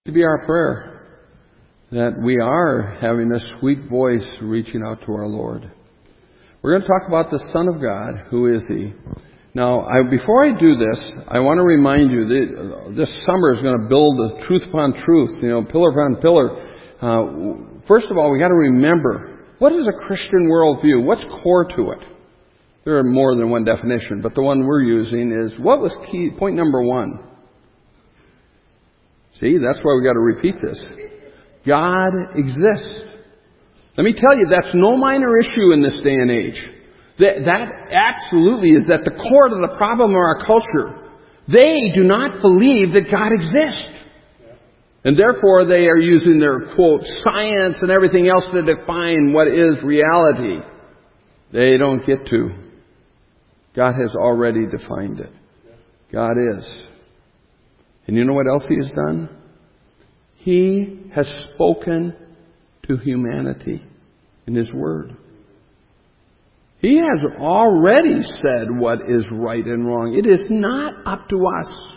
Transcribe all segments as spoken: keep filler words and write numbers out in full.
To be our prayer that we are having a sweet voice reaching out to our Lord. We're going to talk about the Son of God. Who is He? Now, I, before I do this, I want to remind you that this summer is going to build a truth upon truth, you know, pillar upon pillar. Uh, first of all, we got to remember, what is a Christian worldview? What's core to it? There are more than one definition, but the one we're using is, what was key, point number one? See, that's why we got to repeat this. God exists. Let me tell you, that's no minor issue in this day and age. That, that absolutely is at the core of the problem of our culture. They do not believe that God exists. And therefore they are using their, quote, science and everything else to define what is reality. They don't get to. God has already defined it. God is. And you know what else He has done? He has spoken to humanity in His Word. He has already said what is right and wrong. It is not up to us.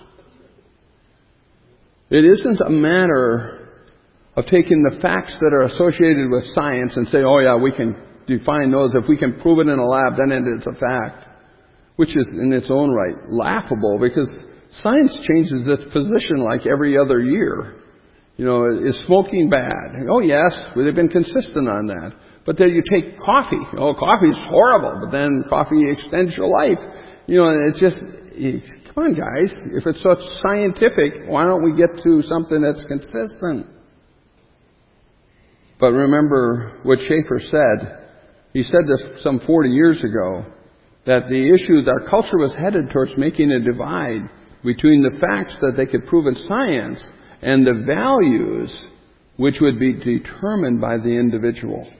It isn't a matter of taking the facts that are associated with science and say, oh yeah, we can define those. If we can prove it in a lab, then it's a fact. Which is in its own right laughable, because science changes its position like every other year. You know, is smoking bad? Oh yes, they've been consistent on that. But then you take coffee. Oh, coffee's horrible, but then coffee extends your life. You know, it's just, come on guys, if it's such scientific, why don't we get to something that's consistent? But remember what Schaeffer said. He said this some forty years ago, that the issue, that our culture was headed towards making a divide between the facts that they could prove in science and the values which would be determined by the individual.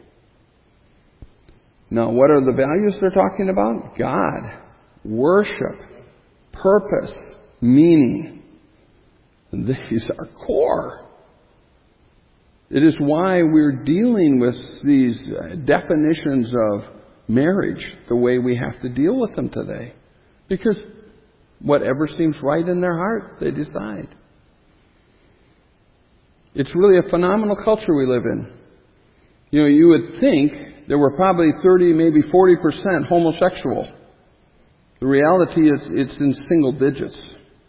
Now, what are the values they're talking about? God, worship, purpose, meaning. And these are core. It is why we're dealing with these definitions of marriage the way we have to deal with them today. Because whatever seems right in their heart, they decide. It's really a phenomenal culture we live in. You know, you would think there were probably thirty, maybe forty percent homosexual. The reality is it's in single digits.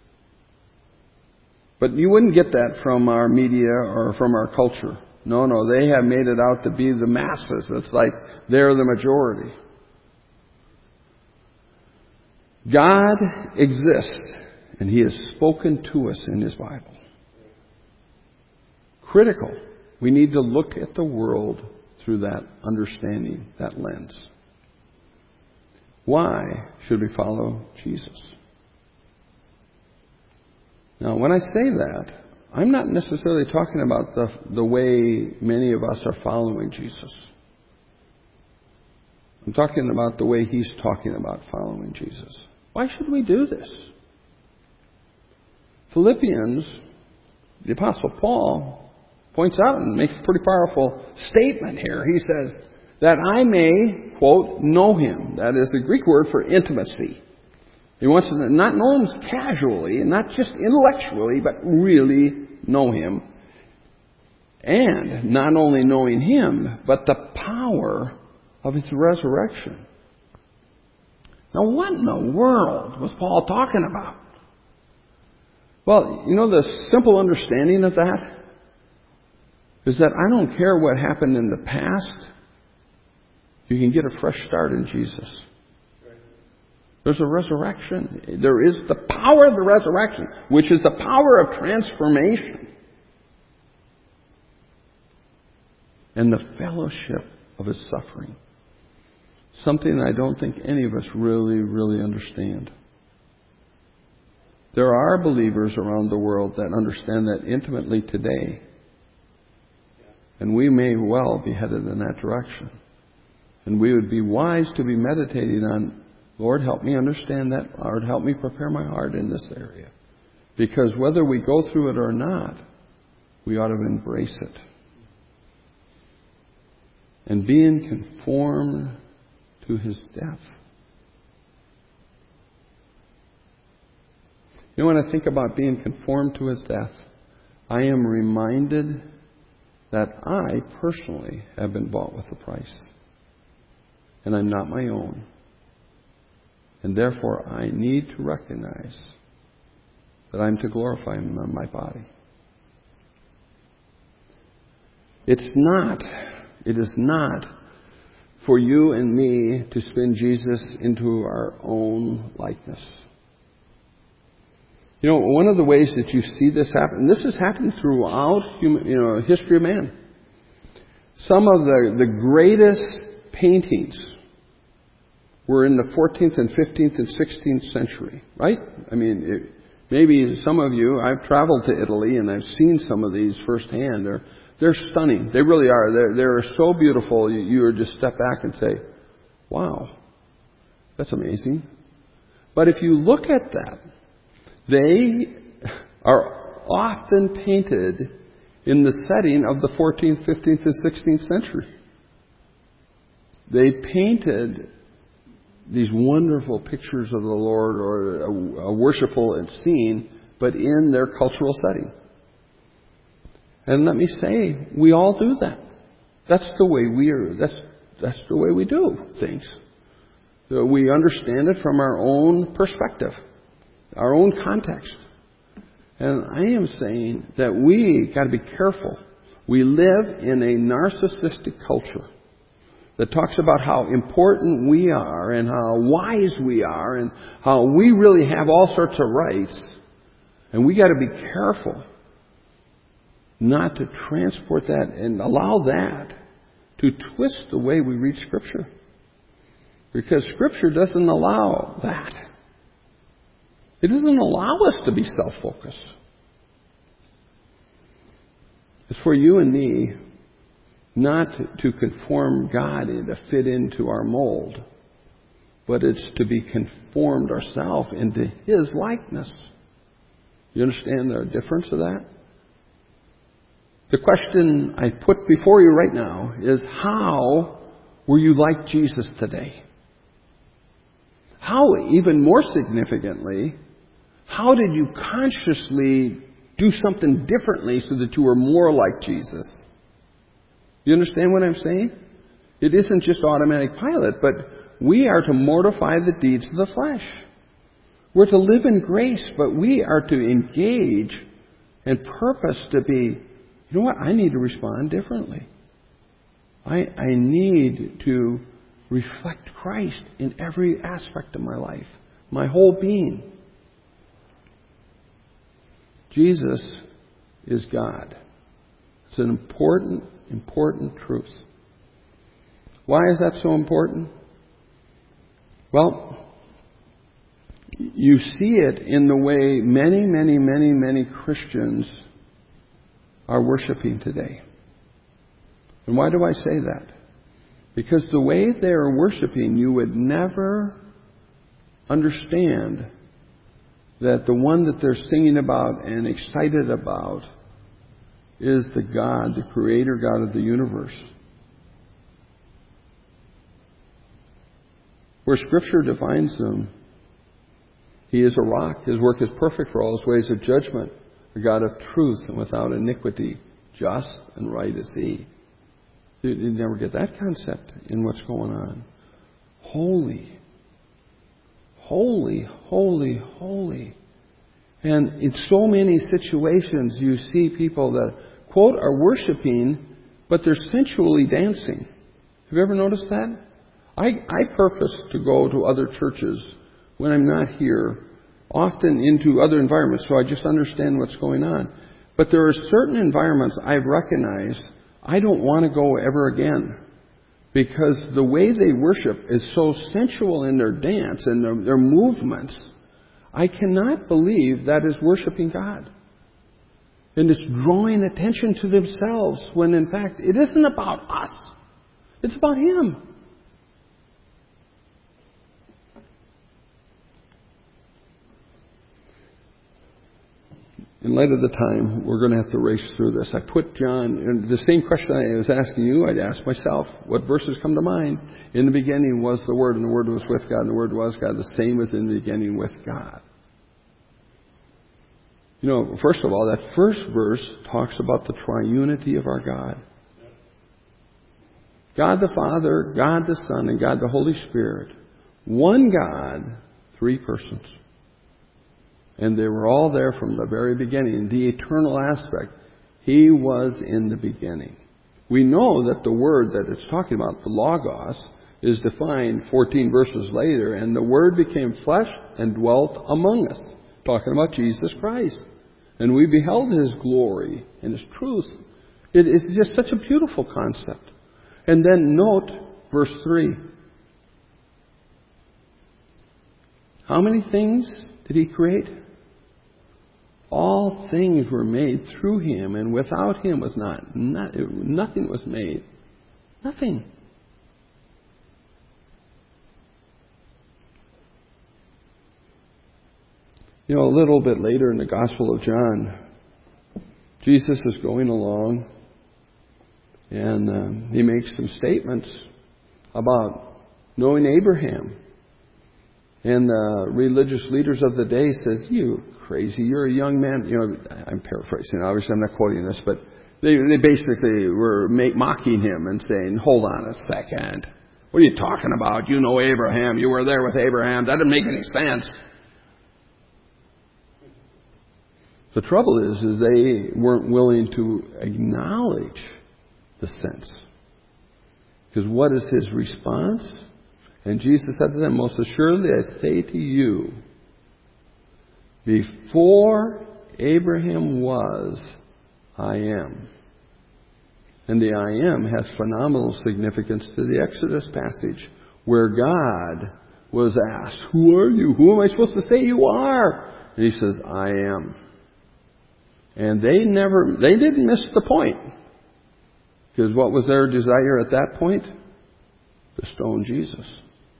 But you wouldn't get that from our media or from our culture. No, no, they have made it out to be the masses. It's like they're the majority. God exists, and He has spoken to us in His Bible. Critical. We need to look at the world through that understanding, that lens. Why should we follow Jesus? Now, when I say that, I'm not necessarily talking about the, the way many of us are following Jesus. I'm talking about the way He's talking about following Jesus. Why should we do this? Philippians, the Apostle Paul points out and makes a pretty powerful statement here. He says, that I may, quote, know Him. That is the Greek word for intimacy. He wants to not know Him casually, and not just intellectually, but really know Him. And not only knowing Him, but the power of His resurrection. Now, what in the world was Paul talking about? Well, you know, the simple understanding of that is that I don't care what happened in the past. You can get a fresh start in Jesus. There's a resurrection. There is the power of the resurrection, which is the power of transformation. And the fellowship of His suffering. Something I don't think any of us really, really understand. There are believers around the world that understand that intimately today. And we may well be headed in that direction. And we would be wise to be meditating on, Lord, help me understand that. Lord, help me prepare my heart in this area. Because whether we go through it or not, we ought to embrace it. And being conformed to His death. You know, when I think about being conformed to His death, I am reminded that I personally have been bought with a price. And I'm not my own. And therefore, I need to recognize that I'm to glorify Him on my body. It's not, it is not for you and me to spin Jesus into our own likeness. You know, one of the ways that you see this happen, and this has happened throughout human, you know, history of man. Some of the, the greatest paintings were in the fourteenth and fifteenth and sixteenth century, right? I mean, it, maybe some of you, I've traveled to Italy and I've seen some of these firsthand. They're, they're stunning. They really are. They're, they're so beautiful. You, you would just step back and say, wow, that's amazing. But if you look at that, they are often painted in the setting of the fourteenth, fifteenth, and sixteenth century. They painted these wonderful pictures of the Lord or a, a worshipful scene, but in their cultural setting. And let me say, we all do that. That's the way we are. That's that's the way we do things. So we understand it from our own perspective, our own context. And I am saying that we got to be careful. We live in a narcissistic culture that talks about how important we are and how wise we are and how we really have all sorts of rights. And we got to be careful not to transport that and allow that to twist the way we read Scripture. Because Scripture doesn't allow that. It doesn't allow us to be self-focused. It's for you and me not to conform God and to fit into our mold, but it's to be conformed ourselves into His likeness. You understand the difference of that? The question I put before you right now is, how were you like Jesus today? How, even more significantly, how did you consciously do something differently so that you were more like Jesus? You understand what I'm saying? It isn't just automatic pilot, but we are to mortify the deeds of the flesh. We're to live in grace, but we are to engage and purpose to be, you know what, I need to respond differently. I, I need to reflect Christ in every aspect of my life, my whole being. Jesus is God. It's an important, important truth. Why is that so important? Well, you see it in the way many, many, many, many Christians are worshiping today. And why do I say that? Because the way they are worshiping, you would never understand that the one that they're singing about and excited about is the God, the Creator God of the universe. Where Scripture defines Him, He is a rock. His work is perfect for all His ways of judgment. A God of truth and without iniquity. Just and right is He. You, you never get that concept in what's going on. Holy. Holy, holy, holy. And in so many situations you see people that, quote, are worshiping, but they're sensually dancing. Have you ever noticed that? I, I purpose to go to other churches when I'm not here, often into other environments, so I just understand what's going on. But there are certain environments I've recognized I don't want to go ever again, because the way they worship is so sensual in their dance and their, their movements. I cannot believe that is worshiping God. And it's drawing attention to themselves when in fact it isn't about us. It's about Him. In light of the time, we're going to have to race through this. I put John, and the same question I was asking you, I'd ask myself. What verses come to mind? In the beginning was the Word, and the Word was with God, and the Word was God. The same was in the beginning with God. You know, first of all, that first verse talks about the triunity of our God. God the Father, God the Son, and God the Holy Spirit. One God, three persons. And they were all there from the very beginning. The eternal aspect. He was in the beginning. We know that the word that it's talking about, the Logos, is defined fourteen verses later, and the Word became flesh and dwelt among us. Talking about Jesus Christ. And we beheld His glory and His truth. It is just such a beautiful concept. And then note verse three. How many things did He create? All things were made through Him, and without Him was not, not nothing was made. Nothing. You know, a little bit later in the Gospel of John, Jesus is going along, and um, He makes some statements about knowing Abraham. And the religious leaders of the day says, "You crazy, you're a young man." You know, I'm paraphrasing. Obviously, I'm not quoting this, but they, they basically were make, mocking Him and saying, "Hold on a second. What are you talking about? You know Abraham. You were there with Abraham. That doesn't make any sense." The trouble is, is they weren't willing to acknowledge the sense. Because what is His response? And Jesus said to them, "Most assuredly I say to you, before Abraham was, I am." And the I am has phenomenal significance to the Exodus passage, where God was asked, "Who are you? Who am I supposed to say you are?" And He says, "I am." And they never, they didn't miss the point. Because what was their desire at that point? To stone Jesus.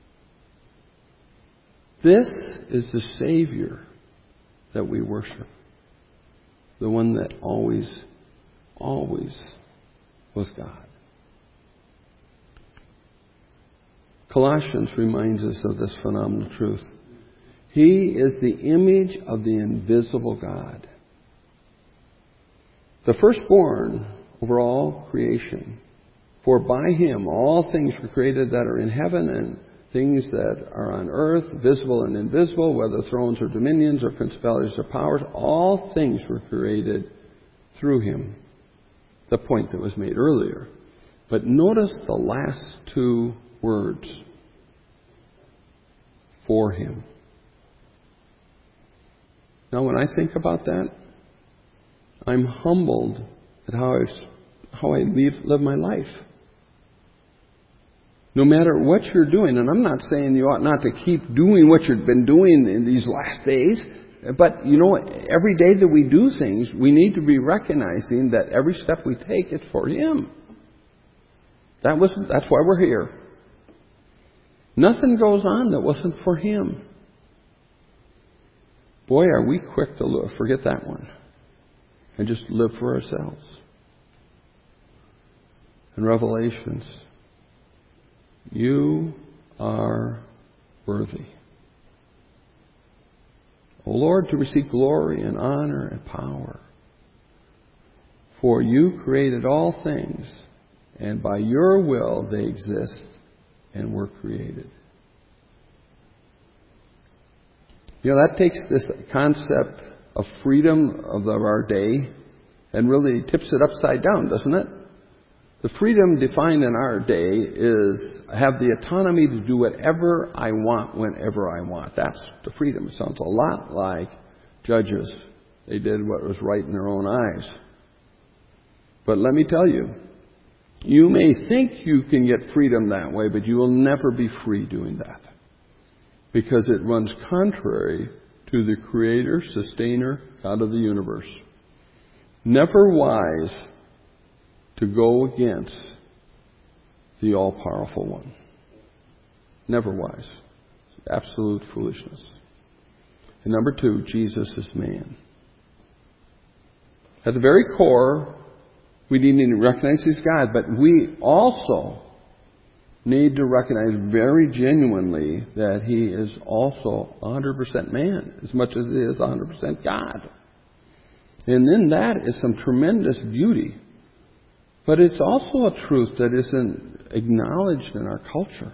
This is the Savior that we worship. The one that always, always was God. Colossians reminds us of this phenomenal truth. He is the image of the invisible God. The firstborn over all creation. For by Him all things were created that are in heaven and things that are on earth, visible and invisible, whether thrones or dominions or principalities or powers. All things were created through Him. The point that was made earlier. But notice the last two words. For Him. Now when I think about that, I'm humbled at how I, how I live, live my life. No matter what you're doing, and I'm not saying you ought not to keep doing what you've been doing in these last days, but you know, every day that we do things, we need to be recognizing that every step we take is for Him. That was, that's why we're here. Nothing goes on that wasn't for Him. Boy, are we quick to forget that one. And just live for ourselves. In Revelations, you are worthy, O Lord, to receive glory and honor and power. For you created all things, and by your will they exist and were created. You know, that takes this concept of freedom of our day and really tips it upside down, doesn't it? The freedom defined in our day is I have the autonomy to do whatever I want whenever I want. That's the freedom. It sounds a lot like judges. They did what was right in their own eyes. But let me tell you, you may think you can get freedom that way, but you will never be free doing that. Because it runs contrary to the Creator, Sustainer, God of the universe. Never wise to go against the all-powerful one. Never wise. Absolute foolishness. And number two, Jesus is man. At the very core, we need to recognize He's God, but we also need to recognize very genuinely that He is also one hundred percent man, as much as He is one hundred percent God. And in that is some tremendous beauty. But it's also a truth that isn't acknowledged in our culture.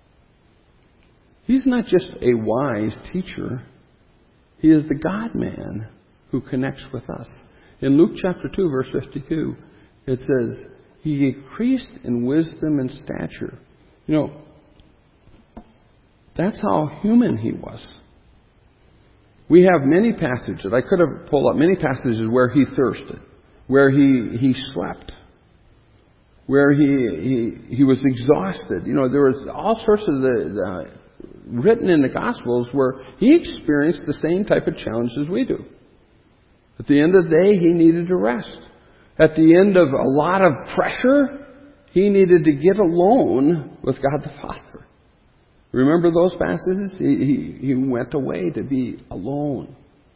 He's not just a wise teacher. He is the God-man who connects with us. In Luke chapter two, verse fifty-two, it says, He increased in wisdom and stature. You know, that's how human He was. We have many passages. I could have pulled up many passages where He thirsted, where He, he slept, where he, he, he was exhausted. You know, there was all sorts of the, the written in the Gospels where He experienced the same type of challenges we do. At the end of the day, He needed to rest. At the end of a lot of pressure, He needed to get alone with God the Father. Remember those passages? He, he, he went away to be alone.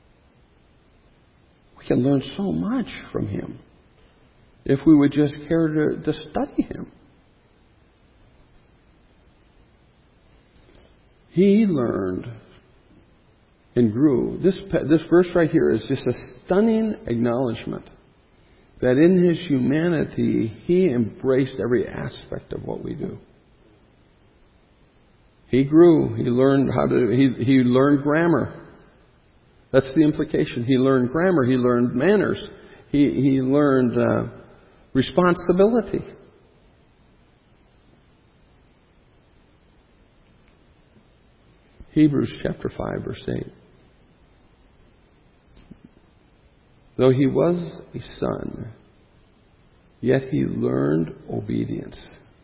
We can learn so much from Him if we would just care to, to study Him. He learned and grew. This, this verse right here is just a stunning acknowledgement that in His humanity, He embraced every aspect of what we do. He grew. He learned how to, he, he learned grammar. That's the implication. He learned grammar. He learned manners. He, he learned uh, responsibility. Hebrews chapter five, verse eight. Though He was a son, yet He learned obedience.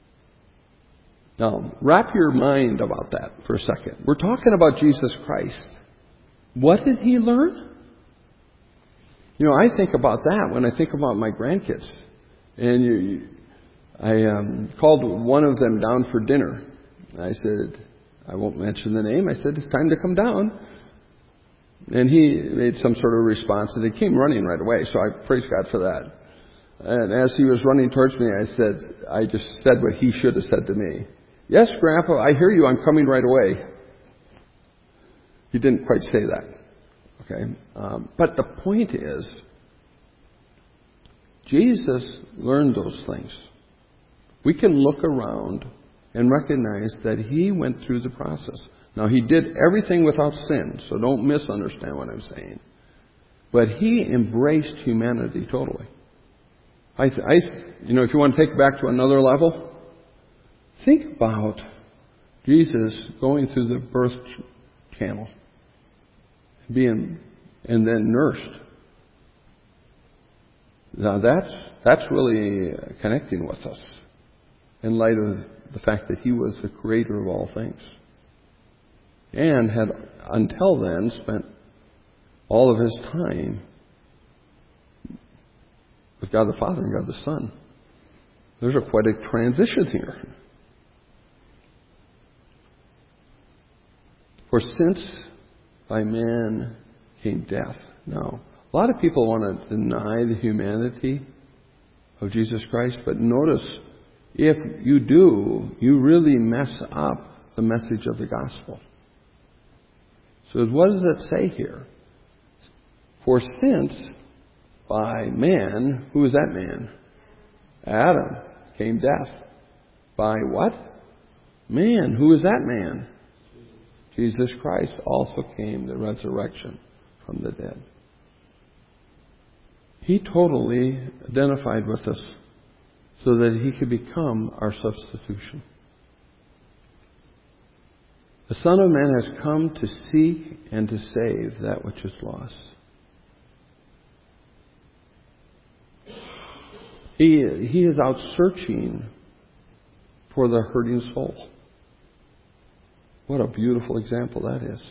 Now, wrap your mind about that for a second. We're talking about Jesus Christ. What did He learn? You know, I think about that when I think about my grandkids. And you, you, I um, called one of them down for dinner. I said, I won't mention the name. I said, it's time to come down. And he made some sort of response, and he came running right away. So I praise God for that. And as he was running towards me, I said, I just said what he should have said to me. Yes, Grandpa, I hear you. I'm coming right away. He didn't quite say that. Okay. Um, but the point is, Jesus learned those things. We can look around and recognize that He went through the process. Now, He did everything without sin, so don't misunderstand what I'm saying. But He embraced humanity totally. I, I, you know, if you want to take it back to another level, think about Jesus going through the birth channel, being, and then nursed. Now, that's that's really connecting with us in light of the fact that He was the creator of all things. And had, until then, spent all of His time with God the Father and God the Son. There's a quite a transition here. For since by man came death. Now, a lot of people want to deny the humanity of Jesus Christ, but notice, if you do, you really mess up the message of the gospel. So what does it say here? For since by man, who is that man? Adam, came death. By what? Man. Who is that man? Jesus Christ also came the resurrection from the dead. He totally identified with us so that He could become our substitution. The Son of Man has come to seek and to save that which is lost. He, he is out searching for the hurting soul. What a beautiful example that is.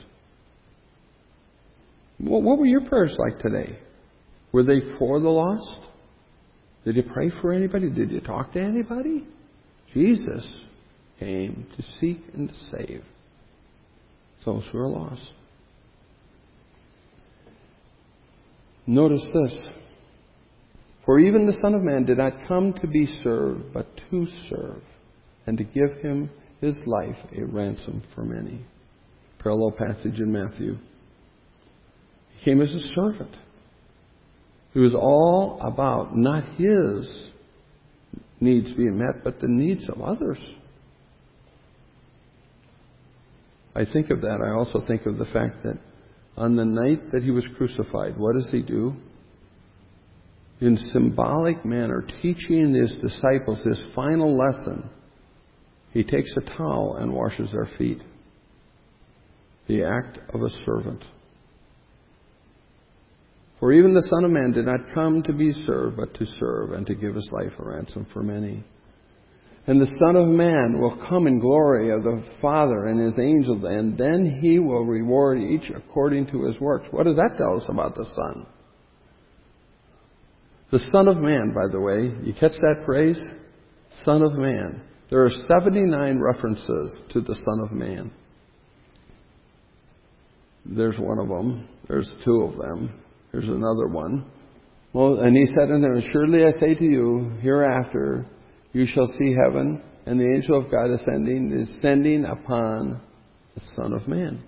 What, what were your prayers like today? Were they for the lost? Did you pray for anybody? Did you talk to anybody? Jesus came to seek and to save those who are lost. Notice this. For even the Son of Man did not come to be served, but to serve, and to give Him His life a ransom for many. Parallel passage in Matthew. He came as a servant. It was all about not his needs being met, but the needs of others. I think of that. I also think of the fact that on the night that he was crucified, what does he do? In symbolic manner, teaching his disciples his final lesson, he takes a towel and washes their feet. The act of a servant. For even the Son of Man did not come to be served, but to serve and to give his life a ransom for many. And the Son of Man will come in glory of the Father and his angels, and then he will reward each according to his works. What does that tell us about the Son? The Son of Man, by the way, you catch that phrase? Son of Man. There are seventy-nine references to the Son of Man. There's one of them. There's two of them. There's another one. Well, and he said unto them, surely I say to you, hereafter you shall see heaven and the angel of God ascending, descending upon the Son of Man.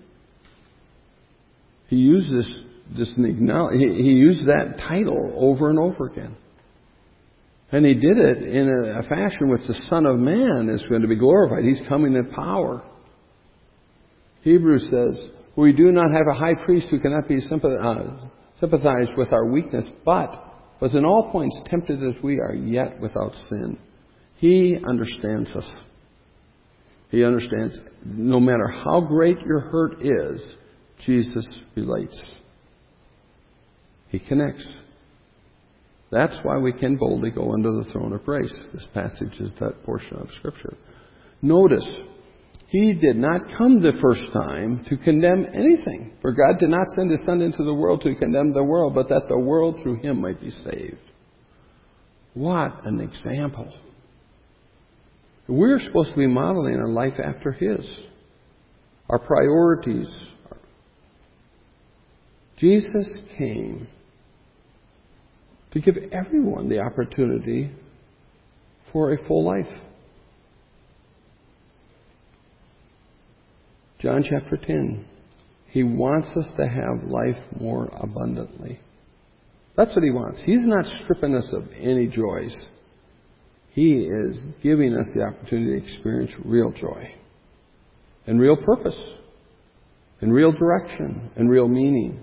He used this, this he, he used that title over and over again. And he did it in a, a fashion which the Son of Man is going to be glorified. He's coming in power. Hebrews says, we do not have a high priest who cannot be sympathized with our weakness, but was in all points tempted as we are, yet without sin. He understands us. He understands no matter how great your hurt is, Jesus relates. He connects. That's why we can boldly go under the throne of grace. This passage is that portion of Scripture. Notice, he did not come the first time to condemn anything. For God did not send his Son into the world to condemn the world, but that the world through him might be saved. What an example. We're supposed to be modeling our life after his. Our priorities. Jesus came to give everyone the opportunity for a full life. John chapter ten. He wants us to have life more abundantly. That's what he wants. He's not stripping us of any joys. He is giving us the opportunity to experience real joy and real purpose and real direction and real meaning.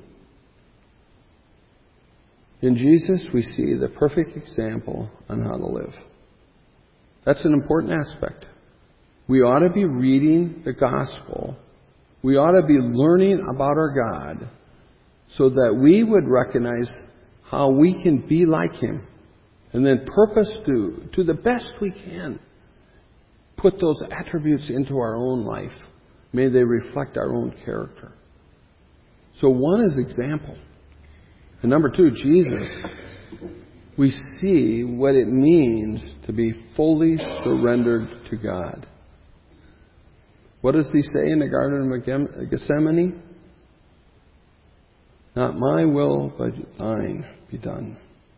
In Jesus, we see the perfect example on how to live. That's an important aspect. We ought to be reading the gospel. We ought to be learning about our God so that we would recognize how we can be like him. And then purpose to, to the best we can, put those attributes into our own life. May they reflect our own character. So one is example. And number two, Jesus. We see what it means to be fully surrendered to God. What does he say in the Garden of Gethsemane? Not my will, but thine be done.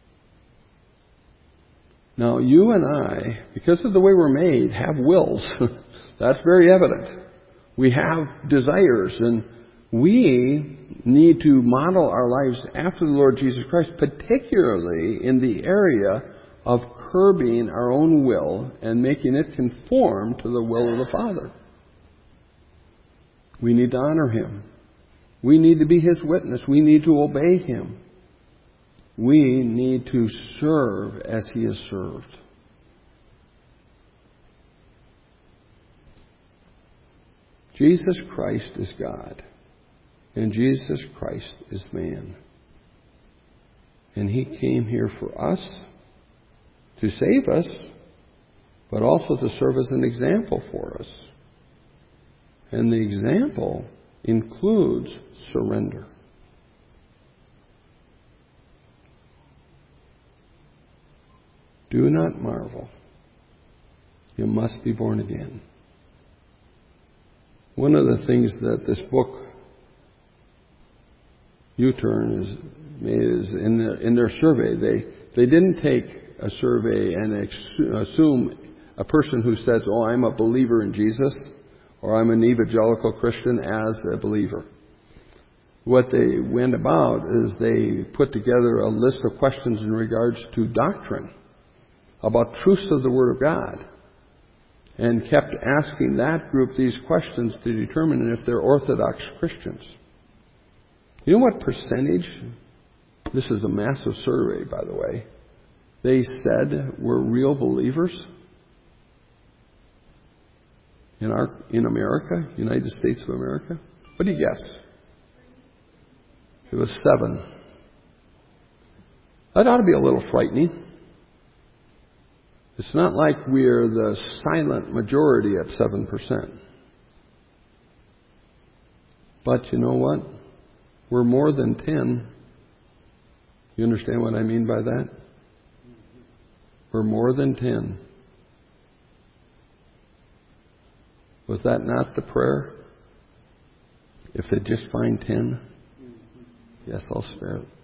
Now, you and I, because of the way we're made, have wills. That's very evident. We have desires, and we need to model our lives after the Lord Jesus Christ, particularly in the area of curbing our own will and making it conform to the will of the Father. We need to honor him. We need to be his witness. We need to obey him. We need to serve as he is served. Jesus Christ is God, and Jesus Christ is man. And he came here for us to save us, but also to serve as an example for us. And the example includes surrender. Do not marvel. You must be born again. One of the things that this book, U-Turn, is made is in, the, in their survey, they, they didn't take a survey and ex- assume a person who says, oh, I'm a believer in Jesus, or I'm an evangelical Christian as a believer. what they went about is they put together a list of questions in regards to doctrine, about truths of the Word of God, and kept asking that group these questions to determine if they're Orthodox Christians. You know what percentage? This is a massive survey, by the way. They said were real believers in our in America, United States of America. What do you guess? It was seven. That ought to be a little frightening. It's not like we're the silent majority at seven percent. But you know what? We're more than ten. You understand what I mean by that? We're more than ten. Was that not the prayer? If they just find ten, yes, I'll spare it.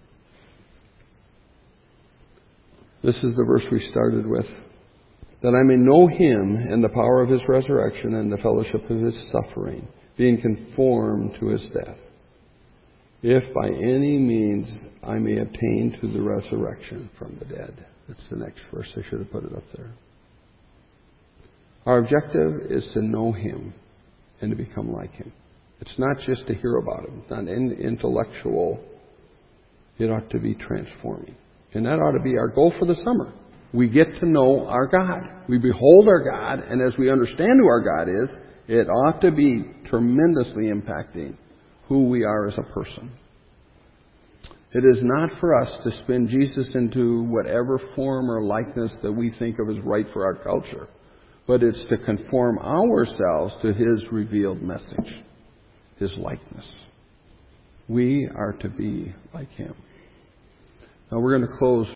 This is the verse we started with. That I may know Him and the power of His resurrection and the fellowship of His suffering, being conformed to His death, if by any means I may attain to the resurrection from the dead. That's the next verse. I should have put it up there. Our objective is to know Him and to become like Him. It's not just to hear about Him. It's not intellectual. It ought to be transforming. And that ought to be our goal for the summer. We get to know our God. We behold our God, and as we understand who our God is, it ought to be tremendously impacting who we are as a person. It is not for us to spin Jesus into whatever form or likeness that we think of as right for our culture, but it's to conform ourselves to His revealed message, His likeness. We are to be like Him. Now we're going to close